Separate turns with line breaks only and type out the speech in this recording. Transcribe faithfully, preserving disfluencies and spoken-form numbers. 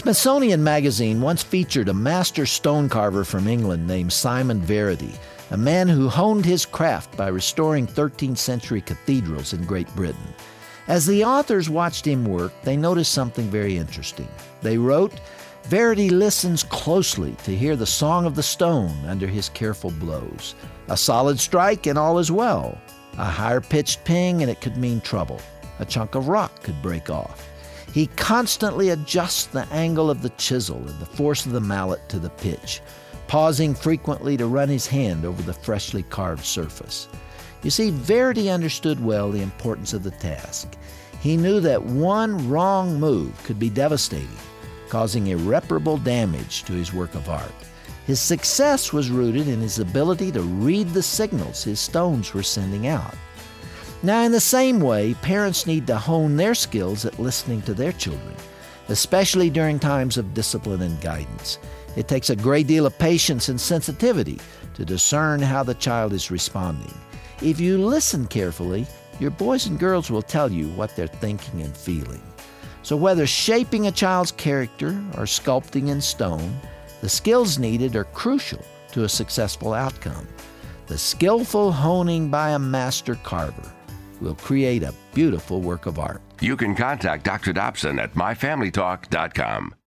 Smithsonian Magazine once featured a master stone carver from England named Simon Verity, a man who honed his craft by restoring thirteenth century cathedrals in Great Britain. As the authors watched him work, they noticed something very interesting. They wrote, "Verity listens closely to hear the song of the stone under his careful blows. A solid strike and all is well. A higher-pitched ping and it could mean trouble. A chunk of rock could break off. He constantly adjusts the angle of the chisel and the force of the mallet to the pitch, pausing frequently to run his hand over the freshly carved surface." You see, Verity understood well the importance of the task. He knew that one wrong move could be devastating, causing irreparable damage to his work of art. His success was rooted in his ability to read the signals his stones were sending out. Now, in the same way, parents need to hone their skills at listening to their children, especially during times of discipline and guidance. It takes a great deal of patience and sensitivity to discern how the child is responding. If you listen carefully, your boys and girls will tell you what they're thinking and feeling. So whether shaping a child's character or sculpting in stone, the skills needed are crucial to a successful outcome. The skillful honing by a master carver will create a beautiful work of art.
You can contact Doctor Dobson at my family talk dot com.